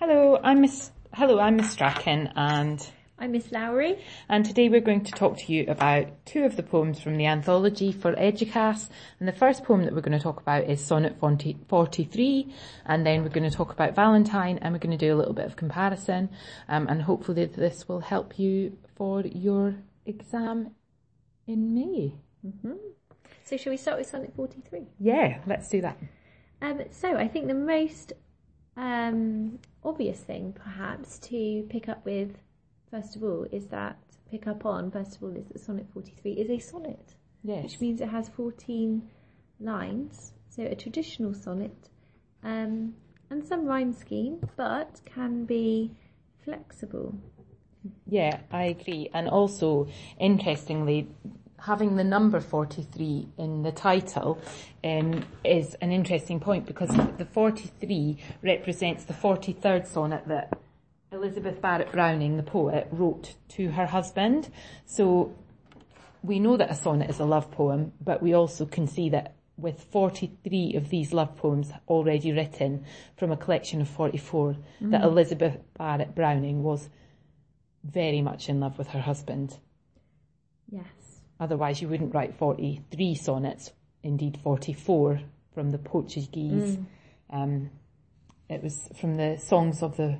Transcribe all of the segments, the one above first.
I'm Miss Strachan, and I'm Miss Lowry. And today we're going to talk to you about two of the poems from the anthology for Educas. And the first poem that we're going to talk about is Sonnet 43, and then we're going to talk about Valentine, and we're going to do a little bit of comparison, and hopefully this will help you for your exam in May. Mm-hmm. So shall we start with Sonnet 43? Yeah, let's do that. So I think the most obvious thing perhaps to pick up with, first of all, is that Sonnet 43 is a sonnet. Yes. Which means it has 14 lines, so a traditional sonnet, and some rhyme scheme, but can be flexible. Yeah, I agree. And also, interestingly, having the number 43 in the title is an interesting point, because the 43 represents the 43rd sonnet that Elizabeth Barrett Browning, the poet, wrote to her husband. So we know that a sonnet is a love poem, but we also can see that with 43 of these love poems already written from a collection of 44, that Elizabeth Barrett Browning was very much in love with her husband. Yes. Otherwise you wouldn't write 43 sonnets, indeed 44, from the Portuguese. It was from the songs of the...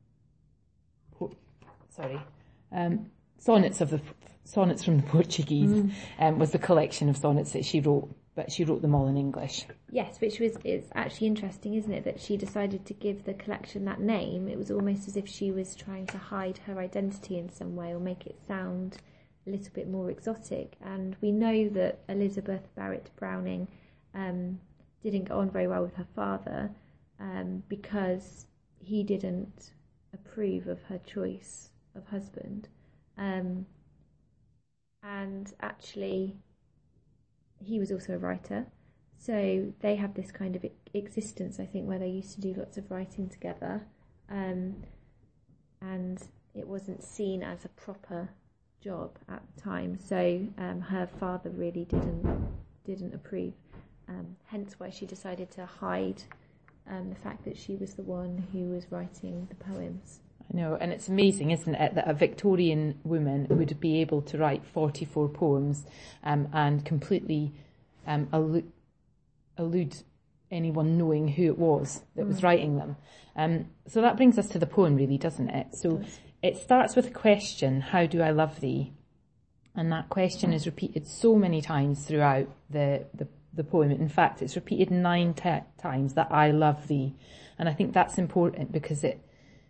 Sonnets from the Portuguese was the collection of sonnets that she wrote, but she wrote them all in English. Yes, it's actually interesting, isn't it, that she decided to give the collection that name. It was almost as if she was trying to hide her identity in some way, or make it sound a little bit more exotic. And we know that Elizabeth Barrett Browning didn't get on very well with her father because he didn't approve of her choice of husband, and actually he was also a writer, so they have this kind of existence, I think, where they used to do lots of writing together, and it wasn't seen as a proper job at the time, so her father really didn't approve, hence why she decided to hide the fact that she was the one who was writing the poems. I know, and it's amazing, isn't it, that a Victorian woman would be able to write 44 poems and completely elude anyone knowing who it was that was writing them. So that brings us to the poem, really, doesn't it? So it starts with a question: how do I love thee? And that question is repeated so many times throughout the poem. In fact, it's repeated 9 times, that I love thee. And I think that's important because it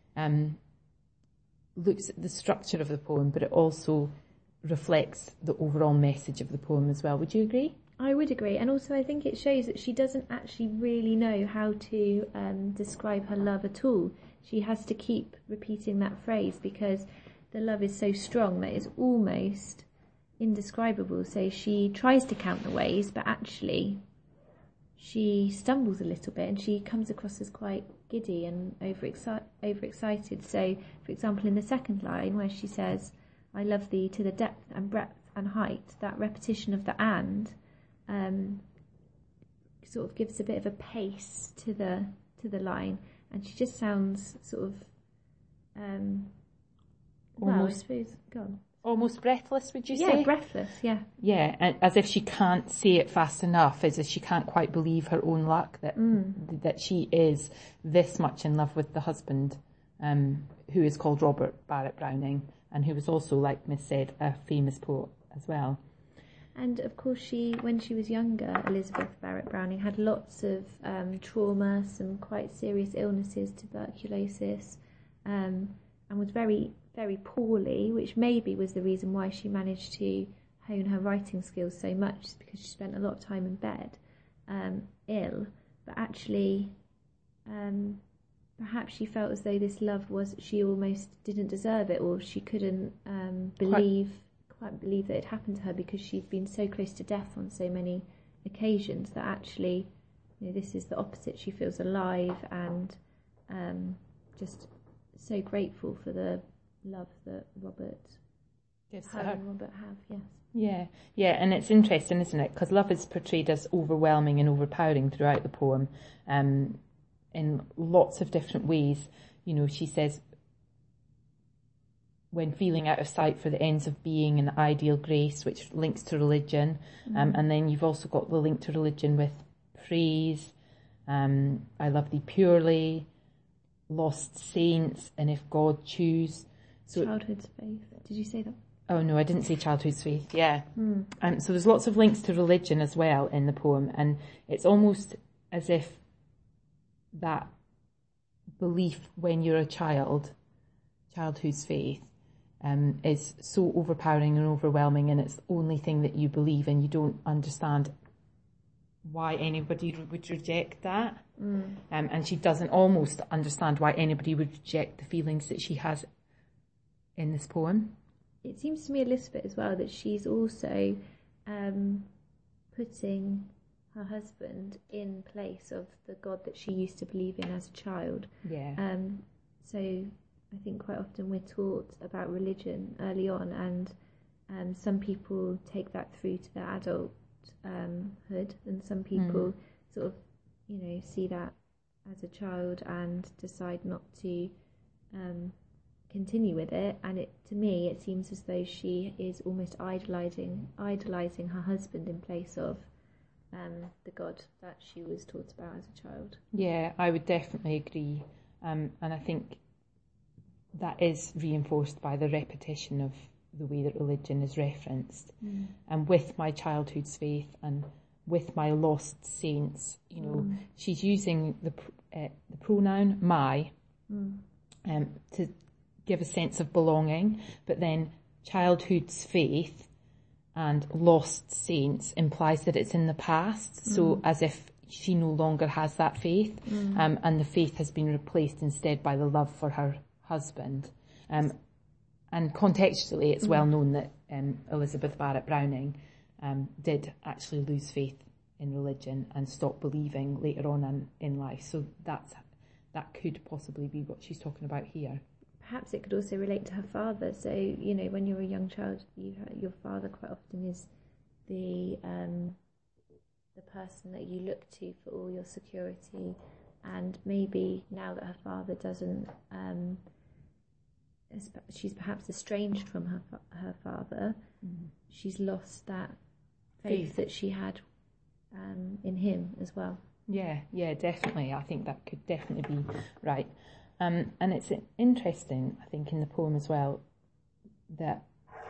looks at the structure of the poem, but it also reflects the overall message of the poem as well. Would you agree? I would agree. And also I think it shows that she doesn't actually really know how to describe her love at all. She has to keep repeating that phrase because the love is so strong that it's almost indescribable. So she tries to count the ways, but actually she stumbles a little bit and she comes across as quite giddy and overexcited. So, for example, in the second line where she says, I love thee to the depth and breadth and height, that repetition of the and sort of gives a bit of a pace to the line, and she just sounds sort of almost, I suppose, go on. Almost breathless, would you say? Yeah, breathless, yeah. Yeah, and as if she can't say it fast enough, as if she can't quite believe her own luck that she is this much in love with the husband, who is called Robert Barrett Browning, and who was also, like Miss said, a famous poet as well. And of course when she was younger, Elizabeth Barrett Browning had lots of trauma, some quite serious illnesses, tuberculosis, and was very, very poorly, which maybe was the reason why she managed to hone her writing skills so much, because she spent a lot of time in bed, ill. But actually, perhaps she felt as though this love she almost didn't deserve it, or she couldn't quite believe that it happened to her, because she'd been so close to death on so many occasions that actually, this is the opposite. She feels alive and just so grateful for the love that Robert gives her her. And Robert have, yes. Yeah, and it's interesting, isn't it? Because love is portrayed as overwhelming and overpowering throughout the poem, in lots of different ways. she says, when feeling out of sight for the ends of being and ideal grace, which links to religion. And then you've also got the link to religion with praise, I love thee purely, lost saints, and if God choose. So childhood's faith. Did you say that? Oh no, I didn't say childhood's faith. Yeah. So there's lots of links to religion as well in the poem, and it's almost as if that belief when you're a childhood's faith, is so overpowering and overwhelming, and it's the only thing that you believe, and you don't understand why anybody would reject that. And she doesn't almost understand why anybody would reject the feelings that she has in this poem. It seems to me a little bit as well that she's also putting her husband in place of the God that she used to believe in as a child. Yeah. So I think quite often we're taught about religion early on, and some people take that through to their adulthood, and some people sort of, see that as a child and decide not to continue with it. And to me, it seems as though she is almost idolizing her husband in place of the God that she was taught about as a child. Yeah, I would definitely agree. And I think that is reinforced by the repetition of the way that religion is referenced. And with my childhood's faith and with my lost saints, she's using the pronoun my to give a sense of belonging, but then childhood's faith and lost saints implies that it's in the past, so as if she no longer has that faith, and the faith has been replaced instead by the love for her husband. And contextually, it's well known that Elizabeth Barrett Browning did actually lose faith in religion and stop believing later on in life. So that could possibly be what she's talking about here. Perhaps it could also relate to her father. So, when you're a young child, your father quite often is the person that you look to for all your security. And maybe now that her father doesn't, she's perhaps estranged from her father. She's lost that faith that she had in him as well. Yeah, definitely. I think that could definitely be right. And it's interesting, I think, in the poem as well, that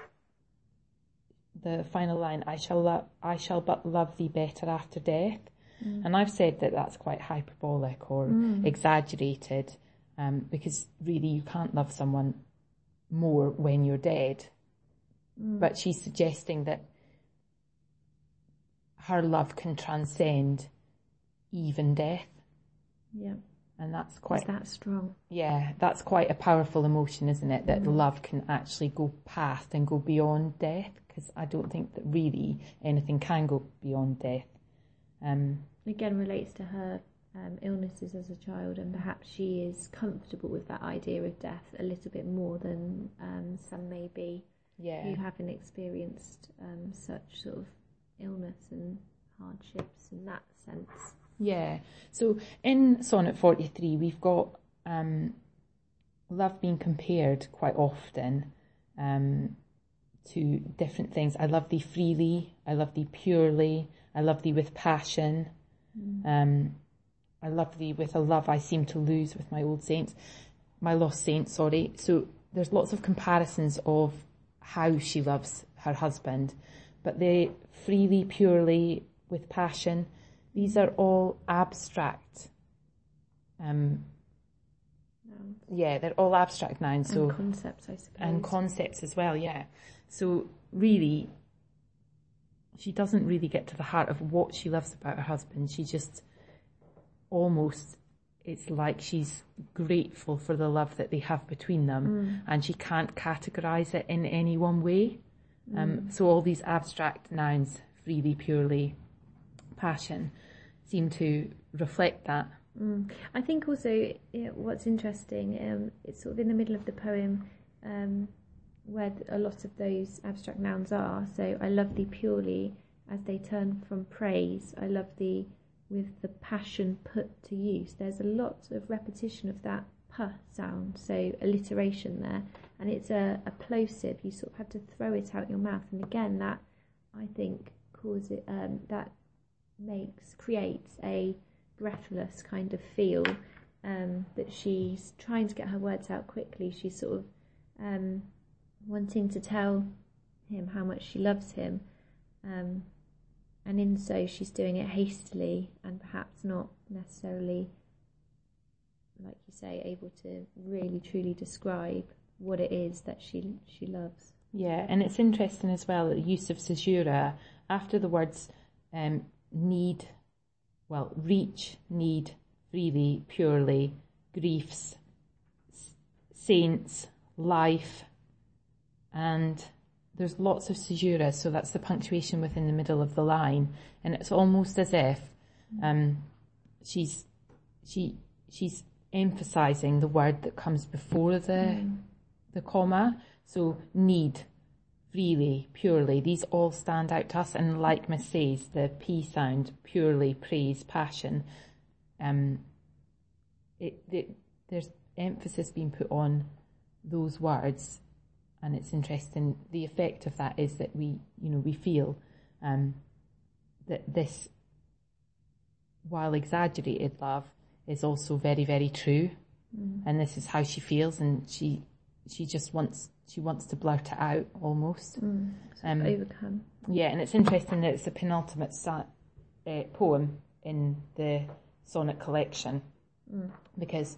the final line, I shall but love thee better after death. And I've said that that's quite hyperbolic or exaggerated, because really you can't love someone more when you're dead. But she's suggesting that her love can transcend even death. Yeah. And that's quite... Is that strong? Yeah, that's quite a powerful emotion, isn't it? That love can actually go past and go beyond death, because I don't think that really anything can go beyond death. Again, relates to her illnesses as a child, and perhaps she is comfortable with that idea of death a little bit more than some may be who haven't experienced such sort of illness and hardships in that sense. Yeah. So in Sonnet 43, we've got love being compared quite often to different things. I love thee freely, I love thee purely, I love thee with passion, I love thee with a love I seem to lose with my lost saints, sorry. So there's lots of comparisons of how she loves her husband, but they freely, purely, with passion, these are all abstract. They're all abstract nouns. And concepts, I suppose. And concepts as well, yeah. So really, she doesn't really get to the heart of what she loves about her husband. She just almost, it's like she's grateful for the love that they have between them, and she can't categorise it in any one way. So all these abstract nouns, freely, purely, passion, seem to reflect that. I think also what's interesting, it's sort of in the middle of the poem where a lot of those abstract nouns are. So I love thee purely as they turn from praise. I love thee with the passion put to use. There's a lot of repetition of that p sound, so alliteration there, and it's a plosive. You sort of have to throw it out your mouth, and again, that I think creates a breathless kind of feel, that she's trying to get her words out quickly. She's sort of wanting to tell him how much she loves him, and in so she's doing it hastily and perhaps not necessarily, like you say, able to really truly describe what it is that she loves. Yeah, and it's interesting as well, the use of caesura after the words reach, need, freely, purely, griefs, saints, life, and there's lots of caesura, so that's the punctuation within the middle of the line, and it's almost as if she's emphasising the word that comes before the comma. So need, freely, purely, these all stand out to us, and like Miss says, the P sound, purely, praise, passion, there's emphasis being put on those words, and it's interesting. The effect of that is that we feel that this, while exaggerated love, is also very, very true, and this is how she feels, and she just wants to blurt it out almost. Overcome. Yeah, and it's interesting that it's the penultimate poem in the sonnet collection, because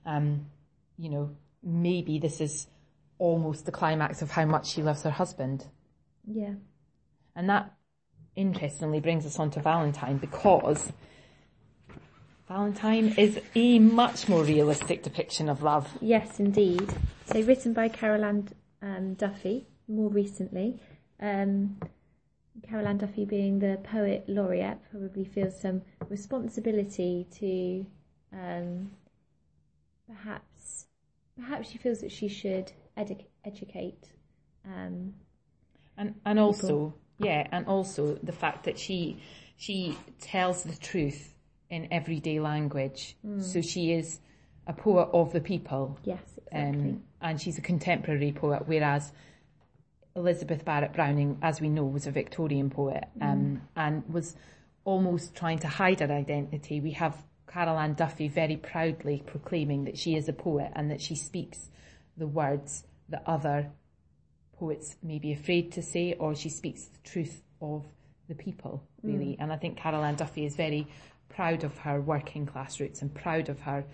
maybe this is almost the climax of how much she loves her husband. Yeah. And that interestingly brings us on to Valentine, because Valentine is a much more realistic depiction of love. Yes, indeed. So written by Carol Ann Duffy more recently. Carol Ann Duffy, being the poet laureate, probably feels some responsibility to perhaps she feels that she should educate and also the fact that she tells the truth in everyday language. So she is a poet of the people. Yes, exactly. And she's a contemporary poet, whereas Elizabeth Barrett Browning, as we know, was a Victorian poet, and was almost trying to hide her identity. We have Carol Ann Duffy very proudly proclaiming that she is a poet and that she speaks the words that other poets may be afraid to say, or she speaks the truth of the people, really. And I think Carol Ann Duffy is very proud of her working class roots and proud of her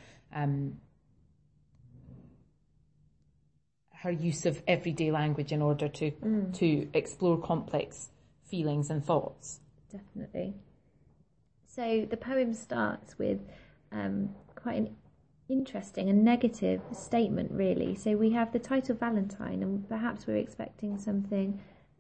use of everyday language in order to explore complex feelings and thoughts. Definitely. So the poem starts with quite an interesting and negative statement, really. So we have the title Valentine, and perhaps we're expecting something,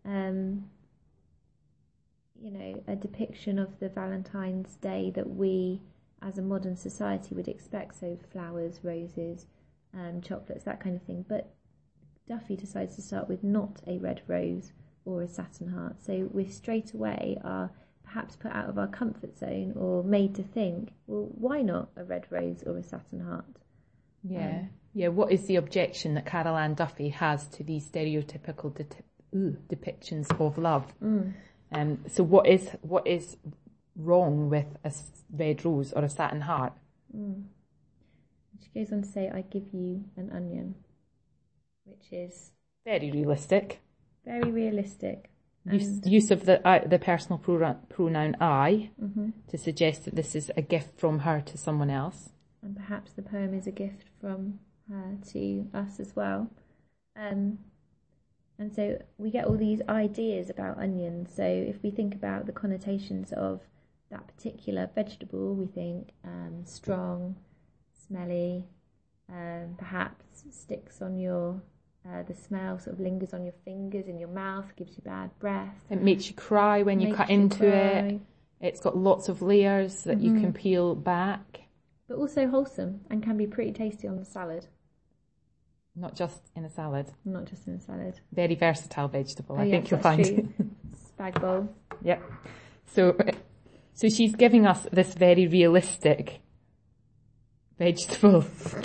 a depiction of the Valentine's Day that we as a modern society would expect. So flowers, roses, chocolates, that kind of thing. But Duffy decides to start with not a red rose or a satin heart. So we straight away are perhaps put out of our comfort zone or made to think, well, why not a red rose or a satin heart? Yeah. What is the objection that Carol Ann Duffy has to these stereotypical depictions of love? So what is wrong with a red rose or a satin heart? She goes on to say, I give you an onion, which is very realistic. Very realistic. Use of the personal pronoun I to suggest that this is a gift from her to someone else. And perhaps the poem is a gift from her to us as well. And so we get all these ideas about onions. So if we think about the connotations of that particular vegetable, we think strong, smelly, perhaps sticks on your... the smell sort of lingers on your fingers, in your mouth, gives you bad breath. It makes you cry when you cut into it. It's got lots of layers that you can peel back. But also wholesome and can be pretty tasty on the salad. Not just in a salad. Not just in a salad. Very versatile vegetable, I think you'll find. True. Spag bowl. Yep. So she's giving us this very realistic vegetable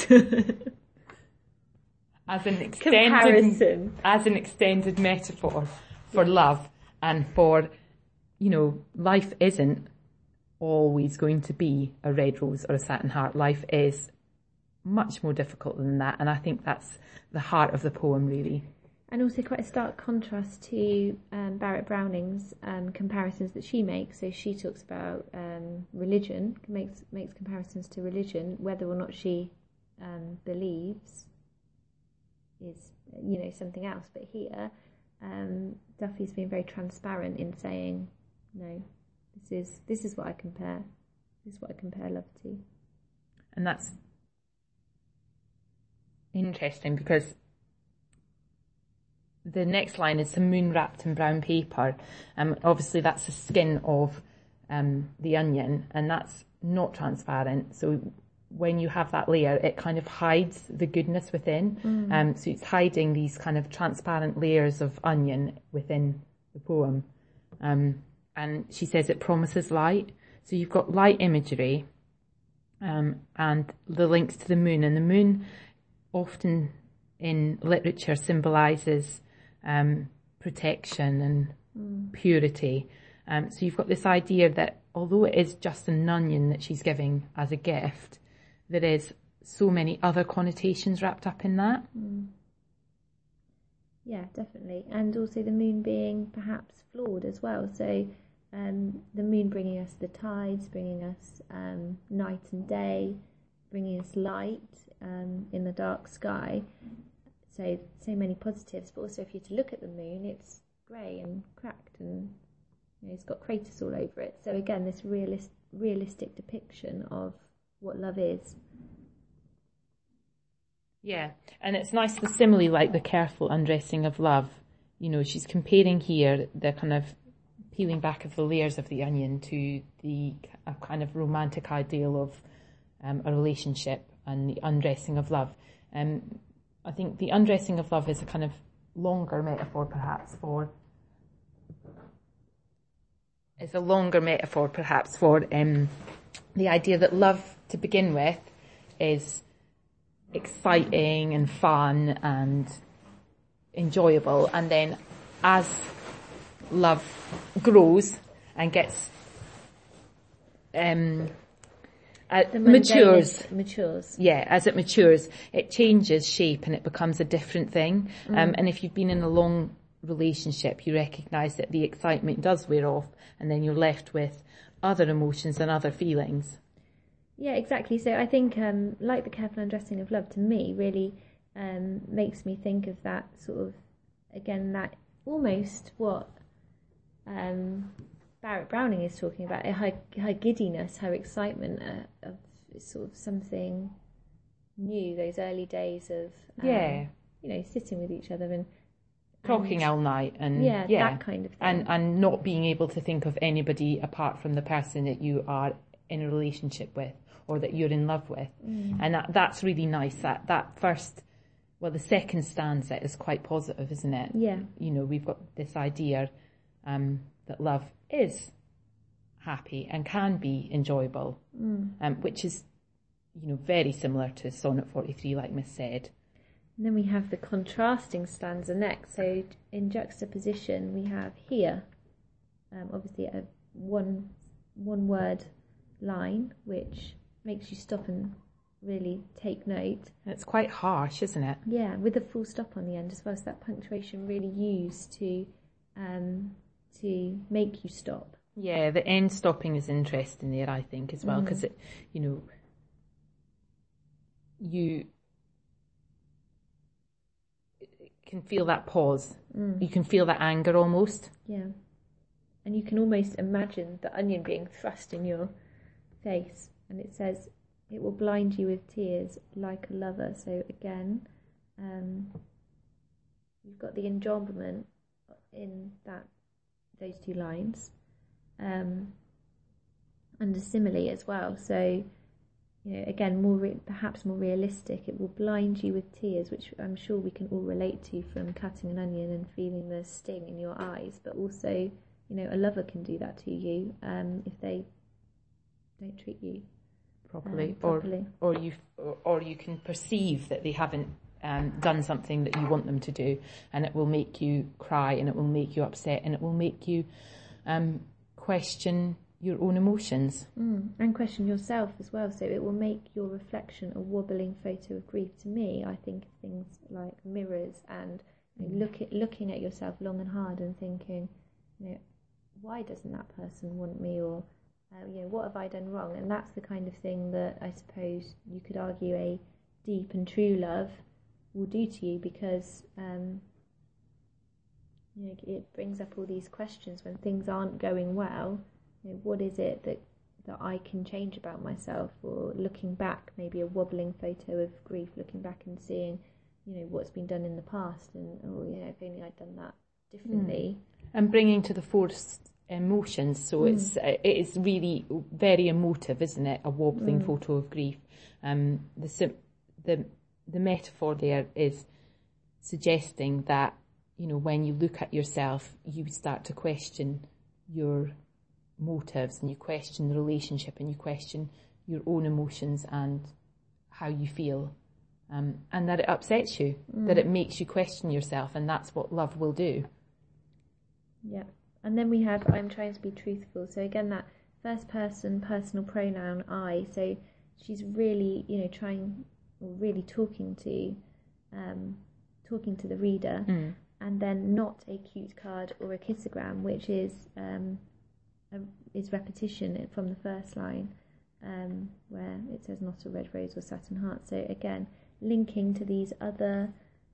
as an extended metaphor for love and for, life isn't always going to be a red rose or a satin heart. Life is much more difficult than that, and I think that's the heart of the poem, really. And also quite a stark contrast to Barrett Browning's comparisons that she makes. So she talks about religion, makes comparisons to religion, whether or not she believes is something else. But here, Duffy's been very transparent in saying, no, this is what I compare. This is what I compare love to. And that's interesting because the next line is the moon wrapped in brown paper. Obviously that's the skin of the onion, and that's not transparent. So when you have that layer, it kind of hides the goodness within. So it's hiding these kind of transparent layers of onion within the poem. And she says it promises light. So you've got light imagery and the links to the moon. And the moon often in literature symbolises protection and purity. So you've got this idea that although it is just an onion that she's giving as a gift, there is so many other connotations wrapped up in that. Yeah, definitely. And also the moon being perhaps flawed as well. So the moon bringing us the tides, bringing us night and day, bringing us light in the dark sky. So many positives, but also if you're to look at the moon, it's grey and cracked and it's got craters all over it. So again, this realistic depiction of what love is. Yeah, and it's nice, the simile, like the careful undressing of love. She's comparing here the kind of peeling back of the layers of the onion to a kind of romantic ideal of a relationship and the undressing of love. I think the undressing of love is a kind of longer metaphor perhaps for the idea that love to begin with is exciting and fun and enjoyable, and then as love grows and gets matures. Yeah, as it matures, it changes shape and it becomes a different thing. And if you've been in a long relationship, you recognise that the excitement does wear off, and then you're left with other emotions and other feelings. Yeah, exactly. So I think, like the careful undressing of love, to me, really makes me think of that sort of, again, that almost what Barrett Browning is talking about, her giddiness, her excitement of sort of something new, those early days of, sitting with each other and talking all night and that kind of thing. And not being able to think of anybody apart from the person that you are in a relationship with or that you're in love with. And that's really nice. That first, the second stanza is quite positive, isn't it? Yeah. We've got this idea that love is happy and can be enjoyable, which is, very similar to Sonnet 43, like Miss said. And then we have the contrasting stanza next. So in juxtaposition, we have here, obviously a one word line, which makes you stop and really take note. It's quite harsh, isn't it? Yeah, with a full stop on the end as well. So that punctuation really used to make you stop. Yeah, the end stopping is interesting there, I think, as well, because it, you can feel that pause. You can feel that anger almost. Yeah. And you can almost imagine the onion being thrust in your face. And it says, it will blind you with tears like a lover. So again, you've got the enjambment in those two lines. And a simile as well. So, again, perhaps more realistic. It will blind you with tears, which I'm sure we can all relate to from cutting an onion and feeling the sting in your eyes. But also, a lover can do that to you if they don't treat you properly. properly. Or you can perceive that they haven't done something that you want them to do, and it will make you cry, and it will make you upset, and it will make you question your own emotions. And question yourself as well. So it will make your reflection a wobbling photo of grief. To me, I think of things like mirrors and looking at yourself long and hard and thinking, why doesn't that person want me, or what have I done wrong? And that's the kind of thing that I suppose you could argue a deep and true love will do to you, because it brings up all these questions when things aren't going well. What is it that I can change about myself? Or looking back, maybe a wobbling photo of grief, looking back and seeing, what's been done in the past, and if only I'd done that differently. And bringing to the fore emotions, so it is really very emotive, isn't it? A wobbling photo of grief. The metaphor there is suggesting that when you look at yourself, you start to question your motives, and you question the relationship, and you question your own emotions and how you feel, and that it upsets you, that it makes you question yourself, and that's what love will do. Yeah. And then we have I'm trying to be truthful. So again, that first person personal pronoun I. So she's really really talking to the reader, and then not a cute card or a kissogram, which is repetition from the first line, where it says not a red rose or satin heart. So again, linking to these other,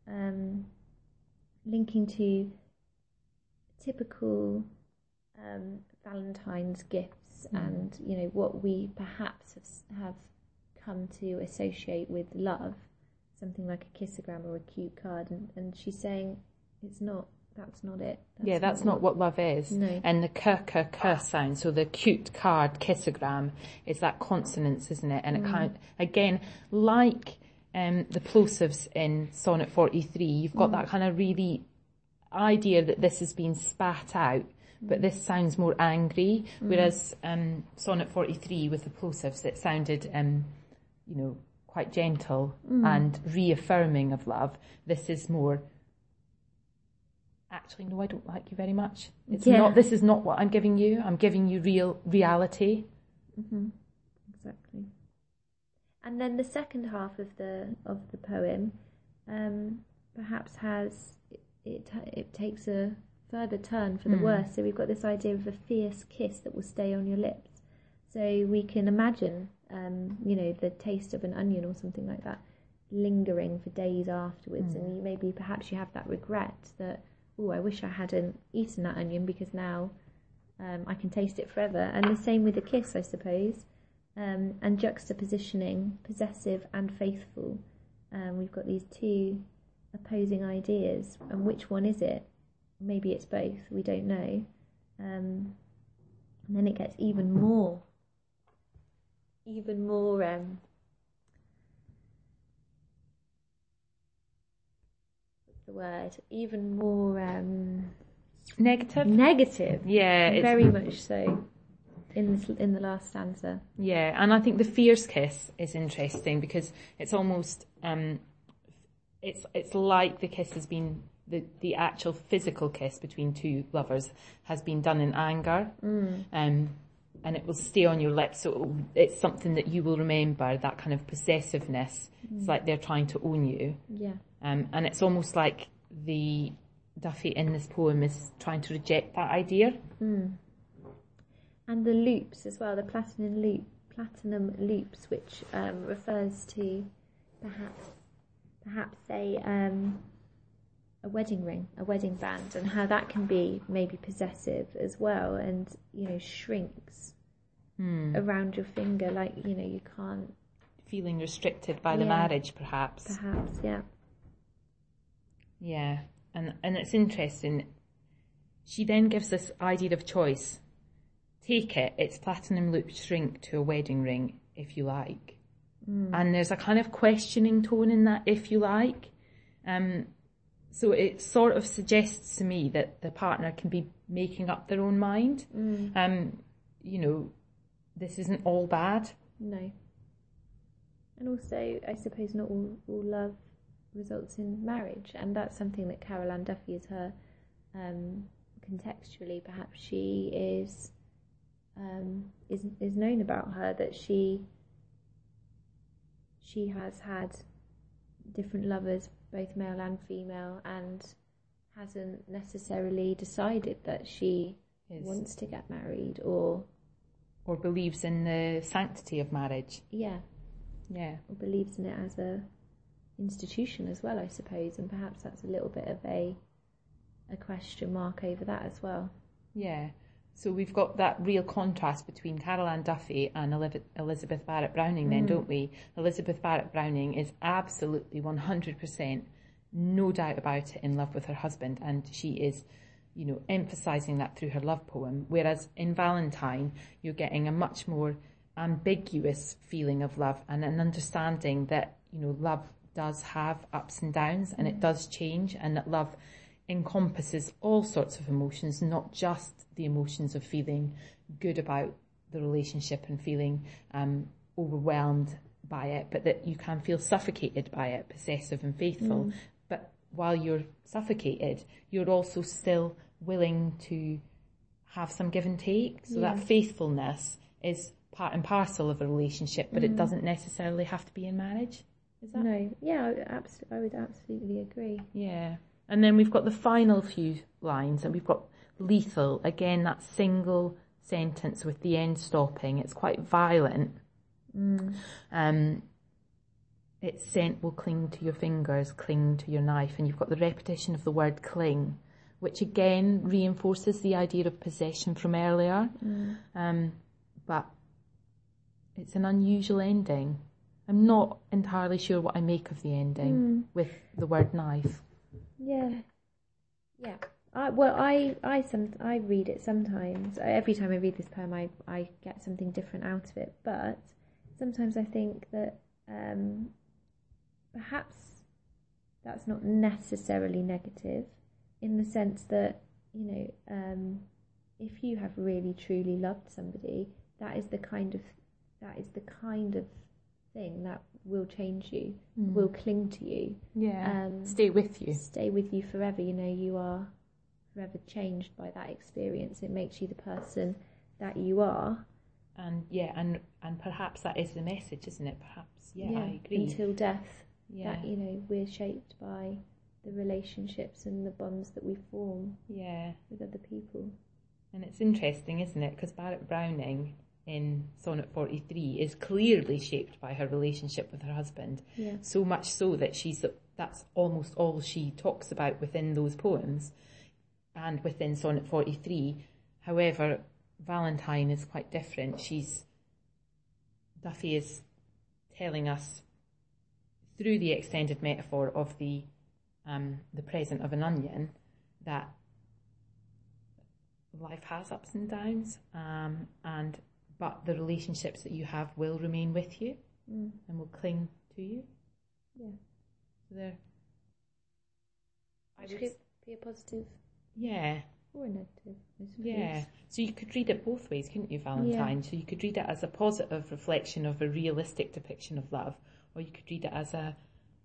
linking to typical Valentine's gifts, and what we perhaps have come to associate with love, something like a kissogram or a cute card, and she's saying that's not it. That's not what love is. No. And the k sound, so the cute card kissogram is that consonance, isn't it? And it kind of, again, like the plosives in Sonnet 43, you've got that kind of really idea that this has been spat out, but this sounds more angry, whereas Sonnet 43 with the plosives, it sounded quite gentle and reaffirming of love. This is more, actually, no, I don't like you very much. This is not what I'm giving you. I'm giving you reality. Exactly. And then the second half of the poem perhaps has it takes a further turn for the worse. So we've got this idea of a fierce kiss that will stay on your lips. So we can imagine the taste of an onion or something like that lingering for days afterwards, and perhaps you have that regret that, I wish I hadn't eaten that onion, because now I can taste it forever. And the same with the kiss, I suppose. And juxtapositioning possessive and faithful. We've got these two opposing ideas, and which one is it? Maybe it's both, we don't know. And then it gets even more even more negative. Yeah, very much so in the last stanza. Yeah, and I think the fierce kiss is interesting, because it's almost it's like the kiss has been the actual physical kiss between two lovers has been done in anger, and it will stay on your lips, so it's something that you will remember, that kind of possessiveness. It's like they're trying to own you. Yeah. And it's almost like the Duffy in this poem is trying to reject that idea. And the loops as well, the platinum loops, which refers to perhaps a wedding ring, a wedding band, and how that can be maybe possessive as well, and shrinks around your finger, like you can't, feeling restricted by the marriage, perhaps, yeah. And it's interesting, she then gives this idea of choice. Take it, its platinum loops shrink to a wedding ring, if you like. And there's a kind of questioning tone in that, if you like. So it sort of suggests to me that the partner can be making up their own mind. This isn't all bad. No. And also, I suppose not all love results in marriage, and that's something that Carol Ann Duffy is her contextually. Perhaps she is known about her that she has had different lovers, both male and female, and hasn't necessarily decided that she wants to get married or believes in the sanctity of marriage. Yeah. Or believes in it as a institution as well, I suppose, and perhaps that's a little bit of a question mark over that as well. Yeah. So we've got that real contrast between Carol Ann Duffy and Elizabeth Barrett Browning then, don't we? Elizabeth Barrett Browning is absolutely 100%, no doubt about it, in love with her husband, and she is, emphasising that through her love poem, whereas in Valentine you're getting a much more ambiguous feeling of love and an understanding that, love does have ups and downs and it does change, and that love encompasses all sorts of emotions, not just the emotions of feeling good about the relationship and feeling overwhelmed by it, but that you can feel suffocated by it, possessive and faithful. But while you're suffocated, you're also still willing to have some give and take. So that faithfulness is part and parcel of a relationship, but it doesn't necessarily have to be in marriage. Is that? No. Yeah, I would absolutely agree. Yeah. And then we've got the final few lines, and we've got lethal. Again, that single sentence with the end stopping. It's quite violent. Its scent will cling to your fingers, cling to your knife. And you've got the repetition of the word cling, which again reinforces the idea of possession from earlier. But it's an unusual ending. I'm not entirely sure what I make of the ending with the word knife. Yeah. I read it sometimes. Every time I read this poem, I get something different out of it. But sometimes I think that perhaps that's not necessarily negative, in the sense that if you have really truly loved somebody, that is the kind of thing that will change you, will cling to you. Stay with you forever. You are forever changed by that experience. It makes you the person that you are. And perhaps that is the message, isn't it? Perhaps, I agree. Until death, that we're shaped by the relationships and the bonds that we form with other people. And it's interesting, isn't it? Because Barrett Browning in Sonnet 43 is clearly shaped by her relationship with her husband. So much so that that's almost all she talks about within those poems and within Sonnet 43. However, Valentine is quite different. Duffy is telling us through the extended metaphor of the present of an onion that life has ups and downs, but the relationships that you have will remain with you and will cling to you. Which could be a positive. Or a negative, I suppose. So you could read it both ways, couldn't you, Valentine? So you could read it as a positive reflection of a realistic depiction of love, or you could read it as a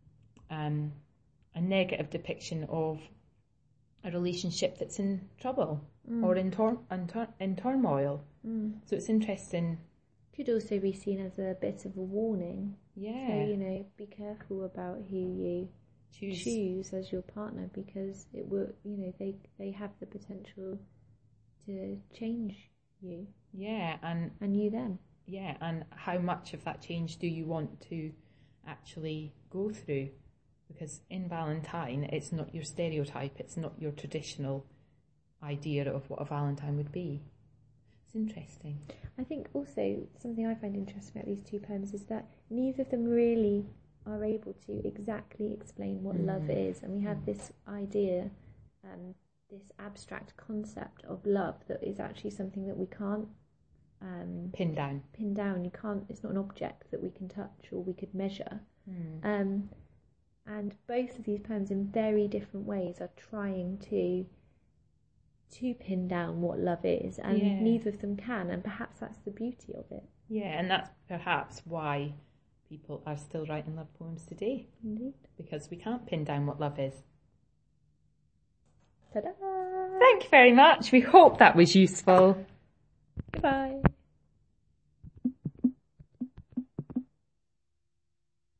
negative depiction of a relationship that's in trouble or in turmoil. So it's interesting. Could also be seen as a bit of a warning. So, be careful about who you choose as your partner, because it will, they have the potential to change you. And you them. And how much of that change do you want to actually go through? Because in Valentine, it's not your stereotype, it's not your traditional idea of what a Valentine would be. It's interesting. I think also something I find interesting about these two poems is that neither of them really are able to exactly explain what love is, and we have this idea, this abstract concept of love that is actually something that we can't pin down. You can't. It's not an object that we can touch or we could measure. And both of these poems, in very different ways, are trying to pin down what love is, and neither of them can. And perhaps that's the beauty of it. And that's perhaps why people are still writing love poems today. Indeed. Because we can't pin down what love is. Ta-da! Thank you very much. We hope that was useful. Goodbye.